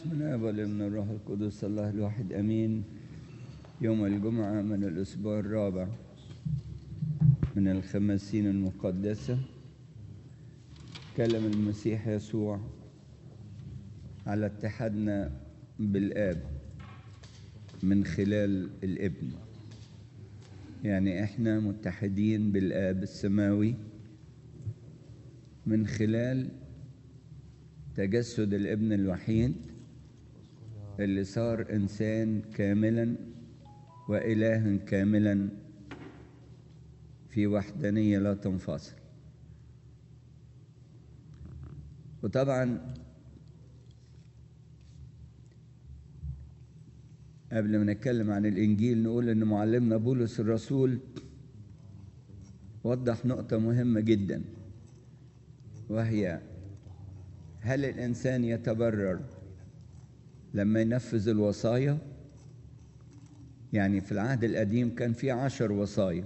من الآب والابن الروح القدس الله الواحد امين. يوم الجمعة من الاسبوع الرابع من الخمسين المقدسة كلم المسيح يسوع على اتحادنا بالآب من خلال الابن. يعني احنا متحدين بالآب السماوي من خلال تجسد الابن الوحيد اللي صار إنسان كاملا وإلها كاملا في وحدانية لا تنفصل. وطبعا قبل ما نتكلم عن الإنجيل نقول إن معلمنا بولس الرسول وضح نقطة مهمة جدا، وهي هل الإنسان يتبرر لما ينفذ الوصايا؟ يعني في العهد القديم كان في 10 وصايا.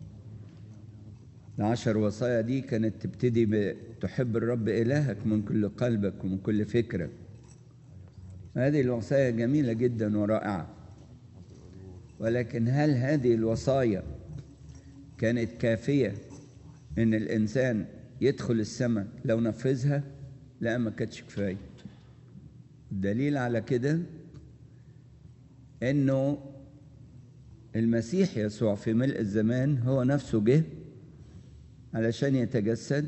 ال10 وصايا دي كانت تبتدي بتحب الرب إلهك من كل قلبك ومن كل فكرك. هذه الوصايا جميلة جدا ورائعة، ولكن هل هذه الوصايا كانت كافية إن الإنسان يدخل السماء لو نفذها؟ لا، ما كانتش كفاية. الدليل على كده إنه المسيح يسوع في ملء الزمان هو نفسه جه علشان يتجسد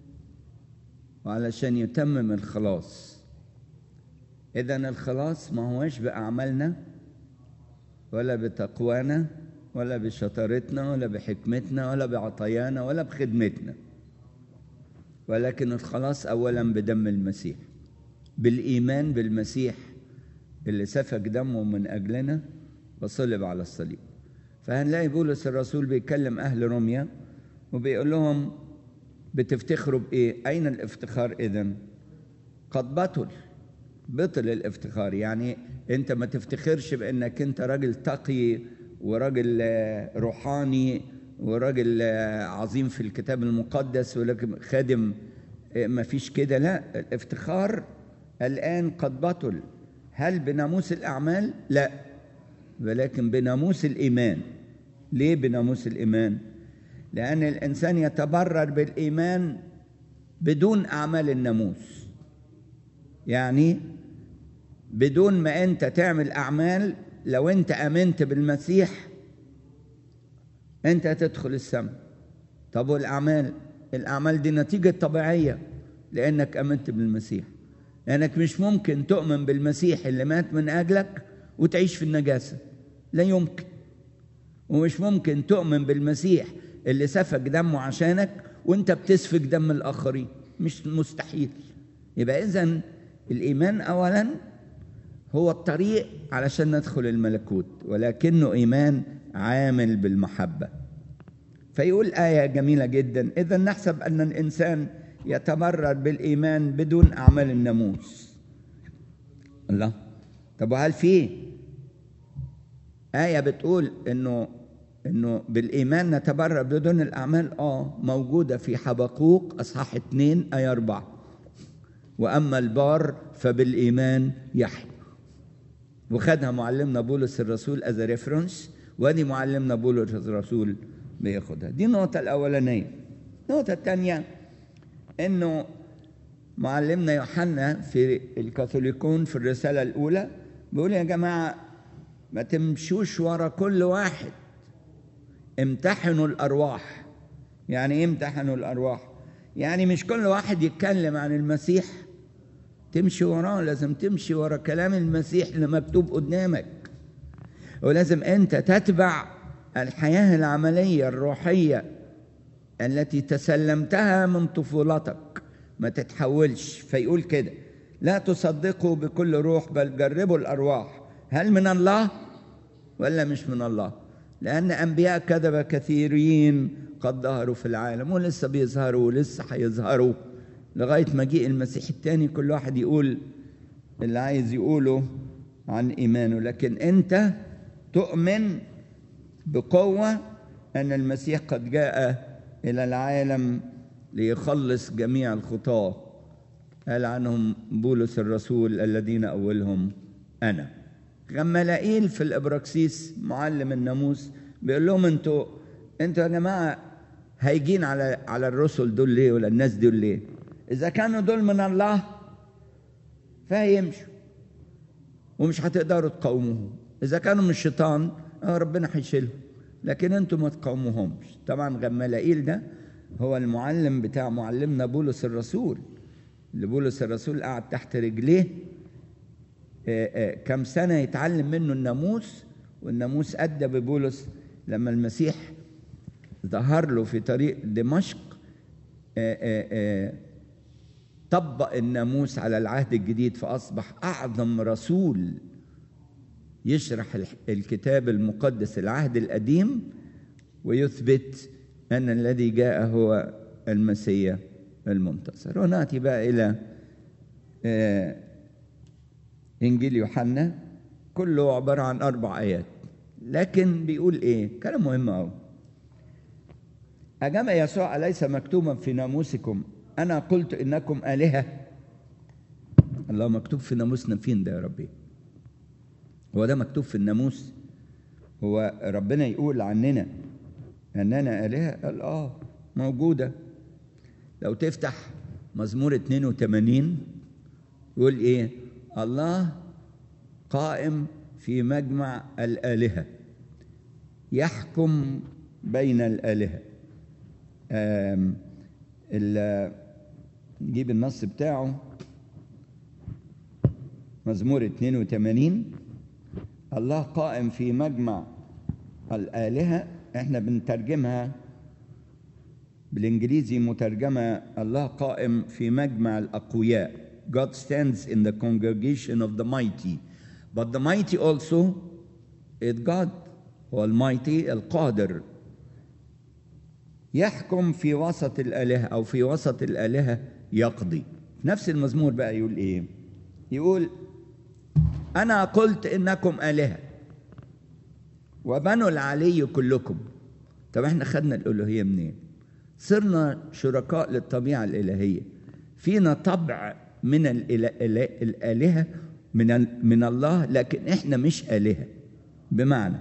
وعلشان يتمم الخلاص. إذن الخلاص ما هوش بأعمالنا ولا بتقوانا ولا بشطارتنا ولا بحكمتنا ولا بعطايانا ولا بخدمتنا، ولكن الخلاص أولا بدم المسيح، بالإيمان بالمسيح اللي سفك دمه من أجلنا وصلب على الصليب. فهنلاقي بولس الرسول بيكلم أهل روميا وبيقول لهم بتفتخروا بإيه؟ أين الافتخار إذن؟ قد بطل الافتخار. يعني أنت ما تفتخرش بأنك أنت راجل تقي وراجل روحاني وراجل عظيم في الكتاب المقدس ولكن خادم، ما فيش كده. لا، الافتخار الآن قد بطل. هل بناموس الأعمال؟ لا، ولكن بناموس الإيمان. ليه بناموس الإيمان؟ لأن الإنسان يتبرر بالإيمان بدون أعمال الناموس. يعني بدون ما أنت تعمل أعمال، لو أنت آمنت بالمسيح أنت هتدخل السماء. طب والأعمال؟ الأعمال دي نتيجة طبيعية لأنك آمنت بالمسيح، لأنك مش ممكن تؤمن بالمسيح اللي مات من أجلك وتعيش في النجاسة، لا يمكن. ومش ممكن تؤمن بالمسيح اللي سفك دمه عشانك وانت بتسفك دم الآخرين، مش مستحيل. يبقى إذن الإيمان أولا هو الطريق علشان ندخل الملكوت، ولكنه إيمان عامل بالمحبة. فيقول آية جميلة جدا: إذا نحسب أن الإنسان يتبرر بالإيمان بدون أعمال الناموس. الله، طب وهل في آية بتقول إنه بالإيمان نتبرر بدون الأعمال؟ موجودة في حبقوق أصحاح 2 آية 4: وأما البار فبالإيمان يحيى. وخدها معلمنا بولس الرسول از ريفرنس، وادي معلمنا بولس الرسول بياخدها. دي النقطة الأولانية. النقطة الثانية إنه معلمنا يوحنا في الكاثوليكون في الرسالة الأولى بيقول: يا جماعة ما تمشوش ورا كل واحد، امتحنوا الأرواح. يعني إيه امتحنوا الأرواح؟ يعني مش كل واحد يتكلم عن المسيح تمشي وراه، لازم تمشي ورا كلام المسيح اللي مكتوب قدامك، ولازم أنت تتبع الحياة العملية الروحية التي تسلمتها من طفولتك، ما تتحولش. فيقول كده: لا تصدقوا بكل روح بل جربوا الأرواح هل من الله ولا مش من الله، لأن أنبياء كذبة كثيرين قد ظهروا في العالم ولسه بيظهروا ولسه هيظهروا لغاية مجيء المسيح الثاني. كل واحد يقول اللي عايز يقوله عن إيمانه، لكن أنت تؤمن بقوة أن المسيح قد جاء إلى العالم ليخلص جميع الخطاة. قال عنهم بولس الرسول الذين أولهم أنا. غمالائيل في الإبراكسيس معلم الناموس بيقول لهم انتوا يا جماعة هيجين على الرسل دول ليه ولا الناس دول ليه؟ إذا كانوا دول من الله فهيمشوا ومش هتقدروا تقاوموهم، إذا كانوا من الشيطان ربنا هيشيلهم، لكن انتوا ما تقاوموهمش. طبعا غمالائيل ده هو المعلم بتاع معلمنا بولس الرسول، اللي بولس الرسول قعد تحت رجليه كم سنة يتعلم منه الناموس، والناموس أدى ببولس لما المسيح ظهر له في طريق دمشق طبق الناموس على العهد الجديد، فأصبح أعظم رسول يشرح الكتاب المقدس العهد القديم ويثبت أن الذي جاء هو المسيح المنتصر. ونأتي بقى إلى إنجيل يوحنا، كله عبارة عن 4 آيات، لكن بيقول إيه؟ كلام مهم أوي. أجاب يسوع: أليس مكتوبا في ناموسكم أنا قلت إنكم آلهة؟ الله، مكتوب في ناموسنا فين ده يا ربي؟ هو ده مكتوب في الناموس؟ هو ربنا يقول عننا أننا آلهة؟ قال موجودة. لو تفتح مزمور 82 يقول إيه؟ الله قائم في مجمع الآلهة يحكم بين الآلهة. نجيب النص بتاعه، مزمور 82. الله قائم في مجمع الآلهة، احنا بنترجمها بالإنجليزي مترجمة الله قائم في مجمع الأقوياء. God stands in the congregation of the mighty, but the mighty also is God. هو المايتي القادر يحكم في وسط الآلهة، أو في وسط الآلهة يقضي. في نفس المزمور بقى يقول إيه؟ يقول: أنا قلت إنكم آلهة وبنو العلي كلكم. طب احنا خدنا الألوهية منين؟ صرنا شركاء للطبيعة الإلهية، فينا طبع من الآلهة من الله، لكن احنا مش آلهة. بمعنى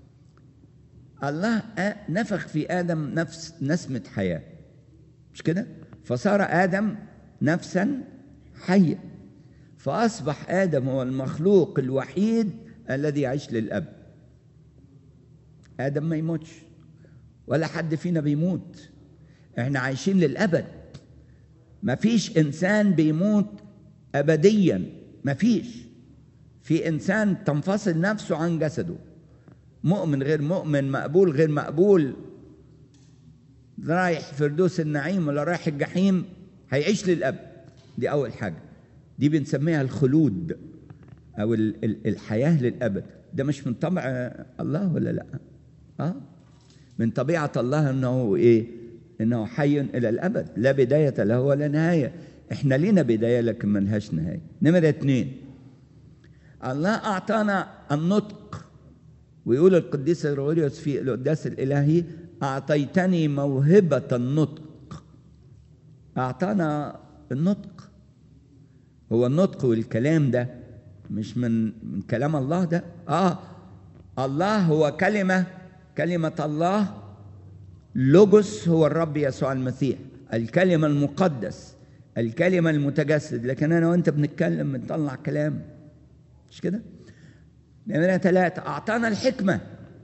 الله نفخ في آدم نفس نسمة حياة، مش كده؟ فصار آدم نفسا حية، فأصبح آدم هو المخلوق الوحيد الذي يعيش للأبد. آدم ما يموتش، ولا حد فينا بيموت، احنا عايشين للأبد. ما فيش إنسان بيموت أبديا، ما فيش. في إنسان تنفصل نفسه عن جسده، مؤمن غير مؤمن، مقبول غير مقبول، رايح فردوس النعيم ولا رايح الجحيم، هيعيش للأبد. دي أول حاجة، دي بنسميها الخلود أو الحياة للأبد. ده مش من طبع الله ولا لأ؟ من طبيعة الله أنه إيه؟ إنه حي إلى الأبد، لا بداية له ولا نهاية. إحنا لينا بداية لكن ما لهاش نهاية. نمرة 2، الله أعطانا النطق، ويقول القديس غريغوريوس في القداس الإلهي: أعطيتني موهبة النطق. أعطانا النطق. هو النطق والكلام ده مش من كلام الله ده؟ الله هو كلمة الله. لوجوس هو الرب يسوع المسيح، الكلمة المقدس، الكلمة المتجسد. لكن أنا وأنت بنتكلم بنطلع كلام، مش كده؟ نمرة 3، أعطانا الحكمة.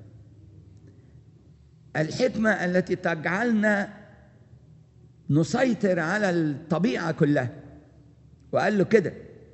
الحكمة التي تجعلنا نسيطر على الطبيعة كلها. وقال له كده: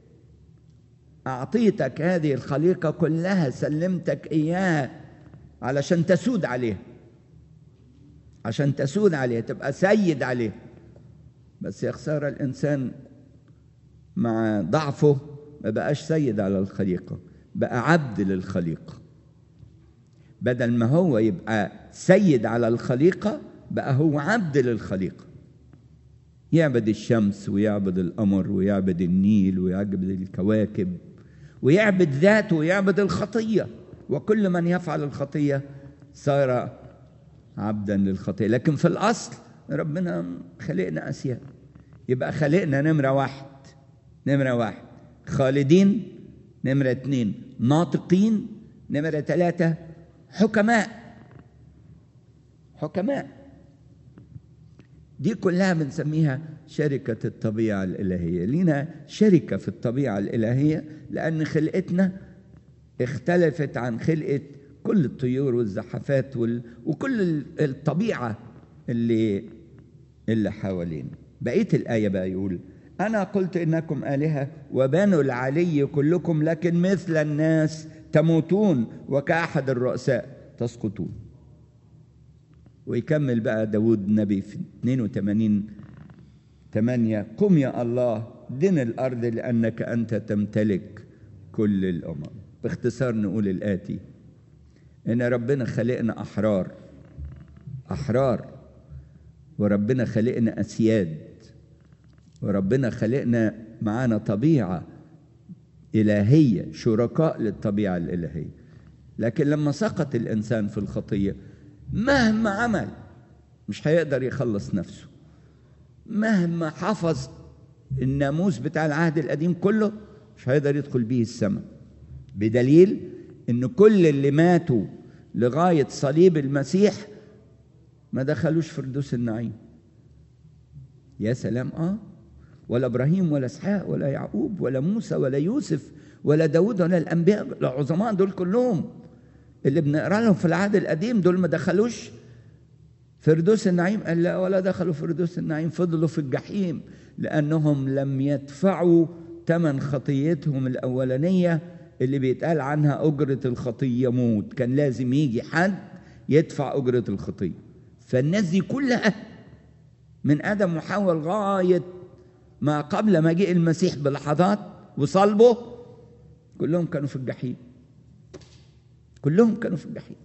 أعطيتك هذه الخليقة كلها، سلمتك إياها علشان تسود عليها، عشان تسود عليها، تبقى سيد عليها. بس يا خسارة الإنسان مع ضعفه ما بقاش سيد على الخليقة، بقى عبد للخليقة. بدل ما هو يبقى سيد على الخليقة بقى هو عبد للخليقة، يعبد الشمس ويعبد القمر ويعبد النيل ويعبد الكواكب ويعبد ذاته ويعبد الخطية، وكل من يفعل الخطية صار عبدا للخطية. لكن في الأصل ربنا خلقنا أسياد. يبقى خلقنا نمرة 1 نمرة 1. خالدين. نمرة 2. ناطقين. نمرة 3. حكماء. حكماء دي كلها بنسميها شركة الطبيعة الإلهية. لينا شركة في الطبيعة الإلهية لأن خلقتنا اختلفت عن خلقة كل الطيور والزحفات وكل الطبيعة اللي حوالينا. بقية الآية بقى يقول: أنا قلت إنكم آلهة وبنو العلي كلكم، لكن مثل الناس تموتون وكأحد الرؤساء تسقطون. ويكمل بقى داود النبي في 82:8: قم يا الله دن الأرض لأنك أنت تمتلك كل الأمم. باختصار نقول الآتي: إن ربنا خلقنا أحرار، وربنا خلقنا أسياد، وربنا خلقنا معانا طبيعة إلهية، شركاء للطبيعة الإلهية. لكن لما سقط الإنسان في الخطية مهما عمل مش هيقدر يخلص نفسه، مهما حفظ الناموس بتاع العهد القديم كله مش هيقدر يدخل بيه السماء، بدليل إن كل اللي ماتوا لغاية صليب المسيح ما دخلوش فردوس النعيم. يا سلام! ولا إبراهيم ولا إسحاق ولا يعقوب ولا موسى ولا يوسف ولا داود ولا الأنبياء العظماء دول كلهم اللي بنقرأ لهم في العهد القديم دول ما دخلوش فردوس النعيم. قال لا، ولا دخلوا فردوس النعيم، فضلوا في الجحيم لأنهم لم يدفعوا ثمن خطيتهم الأولانية اللي بيتقال عنها أجرة الخطية موت. كان لازم يجي حد يدفع أجرة الخطية. فالناس دي كلها من آدم وحواء لغاية ما قبل مجيء المسيح بلحظات وصلبه كلهم كانوا في الجحيم، كلهم كانوا في الجحيم.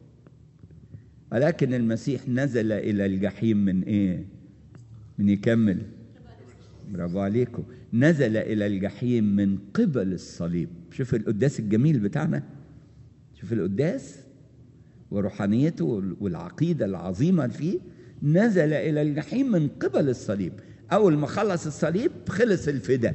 ولكن المسيح نزل إلى الجحيم من إيه؟ من يكمل، برافو عليكم، نزل إلى الجحيم من قبل الصليب. شوف القداس الجميل بتاعنا، شوف القداس وروحانيته والعقيدة العظيمة فيه. نزل إلى الجحيم من قبل الصليب. أول ما خلص الصليب خلص الفداء،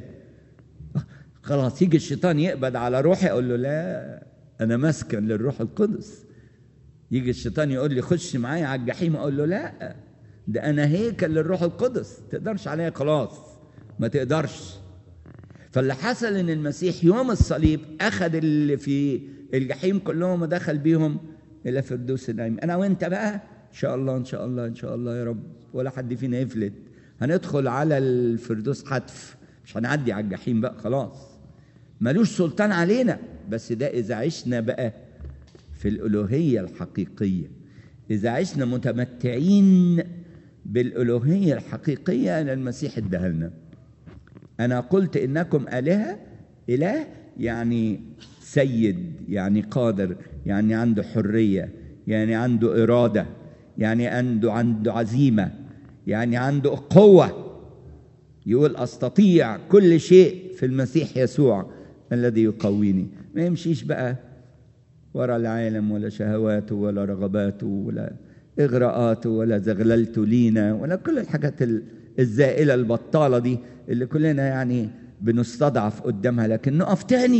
خلاص يجي الشيطان يقبض على روحي أقول له لا، أنا مسكن للروح القدس. يجي الشيطان يقول لي خش معايا على الجحيم أقول له لا، ده أنا هيكل للروح القدس، تقدرش عليا خلاص، ما تقدرش. فاللي حصل إن المسيح يوم الصليب أخذ اللي في الجحيم كلهم ودخل بيهم إلى فردوس النعيم. أنا وأنت بقى إن شاء الله إن شاء الله إن شاء الله يا رب ولا حد فينا يفلت، هندخل على الفردوس حتف، مش هنعدي على الجحيم بقى خلاص، ملوش سلطان علينا. بس ده إذا عشنا بقى في الألوهية الحقيقية، إذا عشنا متمتعين بالألوهية الحقيقية اللي المسيح اداها لنا. أنا قلت إنكم آلهة. إله يعني سيد، يعني قادر، يعني عنده حرية، يعني عنده إرادة، يعني عنده عزيمة، يعني عنده قوة. يقول أستطيع كل شيء في المسيح يسوع الذي يقويني. ما يمشيش بقى وراء العالم ولا شهواته ولا رغباته ولا إغراءاته ولا زغللته لينا ولا كل الحاجات الزائلة البطالة دي اللي كلنا يعني بنستضعف قدامها. لكن نقف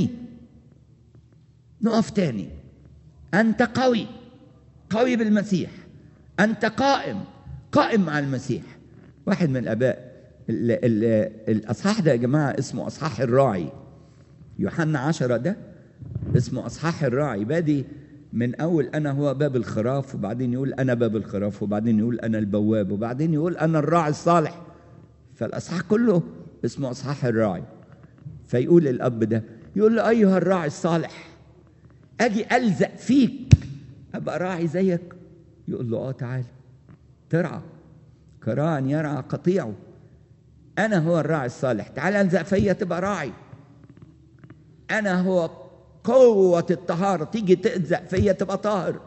تاني. أنت قوي بالمسيح، أنت قائم مع المسيح. واحد من الآباء، الأصحاح ده يا جماعة اسمه أصحاح الراعي. يوحنا 10 ده اسمه أصحاح الراعي. بادي من أول أنا هو باب الخراف، وبعدين يقول أنا باب الخراف، وبعدين يقول أنا البواب، وبعدين يقول أنا الراعي الصالح. فالأصحاح كله اسمه أصحاح الراعي. فيقول الأب ده، يقول له أيها الراعي الصالح، أجي ألزق فيك أبقى راعي زيك؟ يقول له تعال ترعى كراع يرعى قطيعه. أنا هو الراعي الصالح، تعال ألزق فيا تبقى راعي. أنا هو قوة الطهارة، تيجي تلزق فيا تبقى طاهر.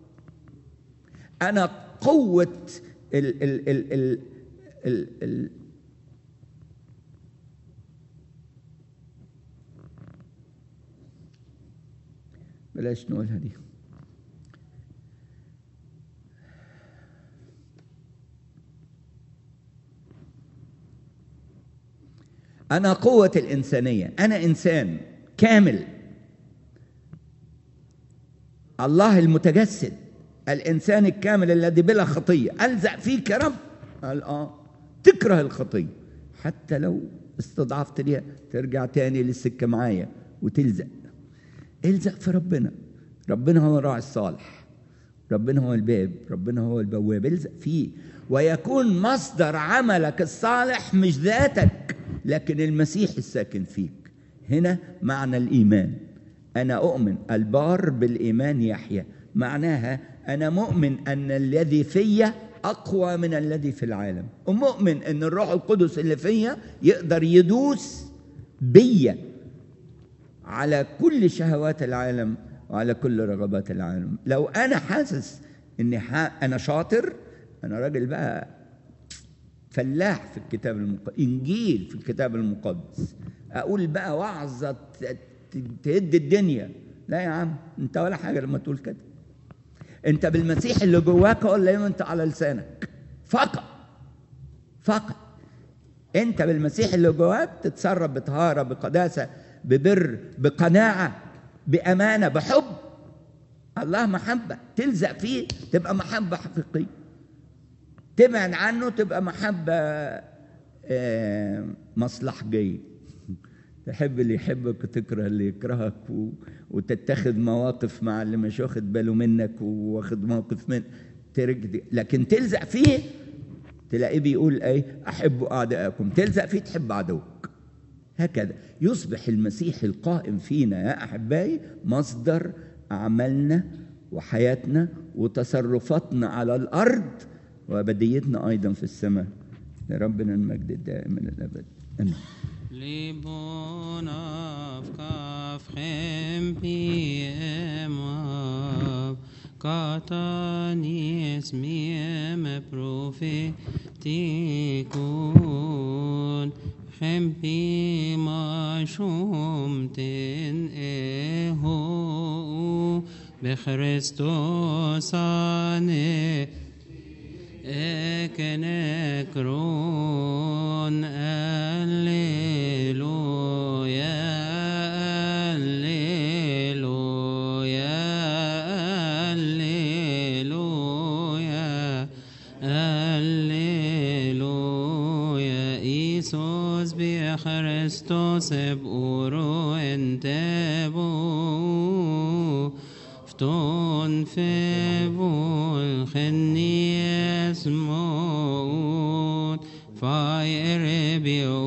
أنا قوة ال بلاش نقولها دي. أنا قوة الإنسانية، أنا إنسان كامل، الله المتجسد الإنسان الكامل الذي بلا خطية، ألزق فيك يا رب. قال تكره الخطية حتى لو استضعفت ليها ترجع تاني للسكة معايا وتلزق. الزق في ربنا، ربنا هو الراعي الصالح، ربنا هو الباب، ربنا هو البواب، الزق فيه ويكون مصدر عملك الصالح مش ذاتك لكن المسيح الساكن فيك. هنا معنى الإيمان. أنا أؤمن البار بالإيمان يحيى، معناها أنا مؤمن أن الذي فيا أقوى من الذي في العالم، ومؤمن أن الروح القدس اللي فيا يقدر يدوس بيا على كل شهوات العالم وعلى كل رغبات العالم. لو أنا حاسس أني أنا شاطر، أنا راجل بقى فلاح في الكتاب المقدس، إنجيل في الكتاب المقدس، أقول بقى وعظة تهد الدنيا. لا يا عم، أنت ولا حاجة لما تقول كده. أنت بالمسيح اللي جواك هو اللي ينطق على لسانك فقط. أنت بالمسيح اللي جواك تتصرف بطهارة، بقداسة، ببر، بقناعة، بأمانة، بحب. الله محبة، تلزق فيه تبقى محبة حقيقية، تبعد عنه تبقى محبة مصلحجية. تحب اللي يحبك وتكره اللي يكرهك، وتتخذ مواقف مع اللي مش واخد باله منك واخد موقف من ترجع. لكن تلزق فيه تلاقيه بيقول أحبوا أعداءكم، تلزق فيه تحب عدوك. هكذا يصبح المسيح القائم فينا يا أحبائي مصدر أعمالنا وحياتنا وتصرفاتنا على الأرض وأبديتنا أيضا في السماء. لربنا المجد الدائم إلى الأبد. آمين. ליבון אבקפכם פיהם אב קטני אסמיהם פרופטיקון חמפי משומתן אהו בכריסטוס אנה أكنكرون الليلويا الليلويا الليلويا الليلويا إيسوس بخريستوس بأورو انتبو فتون فيبو الخنيس موت فايربيو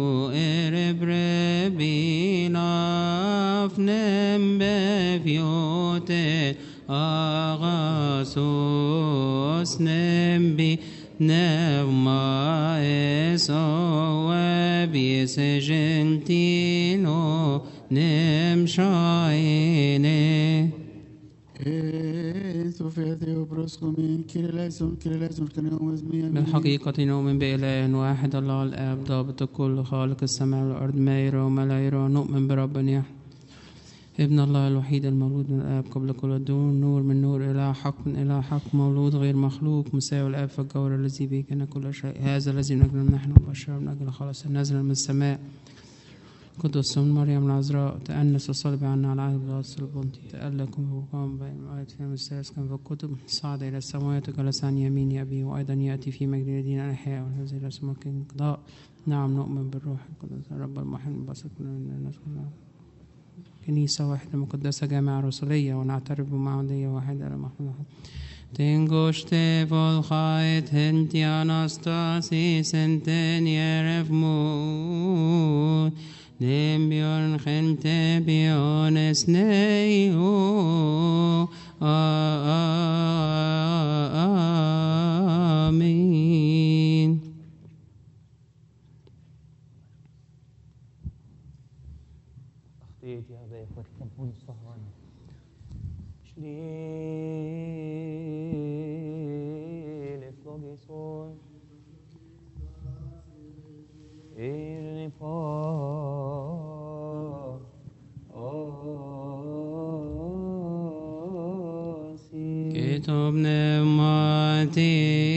إربربي نافنم بفيوت أغاسوس نمبي نوما إسو بيسجنتينو نمشايني بالحقيقة نؤمن بإله واحد الله الآب ضابط الكل خالق السماء والأرض ما يرى وما لا يرى. نؤمن برب يحيى ابن الله الوحيد المولود من الآب قبل كل الدهور، نور من نور، إله حق من إله حق، مولود غير مخلوق، مساوي الآب في الجوهر الذي به كان كل شيء. هذا الذي من أجله نحن بشر من أجل خلاص نازل من السماء قدس من مريم العذراء، تأنس وصلب عنا على عهد الغاص البنطي، تألكم وقام بين الآيات في المستيقظ كان في الكتب، صعد إلى السماوات وجلس عن يمين أبيه، وأيضا يأتي في مجد الذين الأحياء والهزيل إلى سماء القضاء. نعم نؤمن بالروح القدس الرب المحيي الباسط من الناس كلها، كنيسة واحدة مقدسة جامعة رسولية، ونعترف بمعمودية واحدة لمحمد. Tengošte volchait henti anastasis enten yeref mut nem björn gente björnes neio amen. أخطيت يا أبي إخوتي تنفون الصهوان شليل إفلوغيسون إرنفار آسي كتب نماتي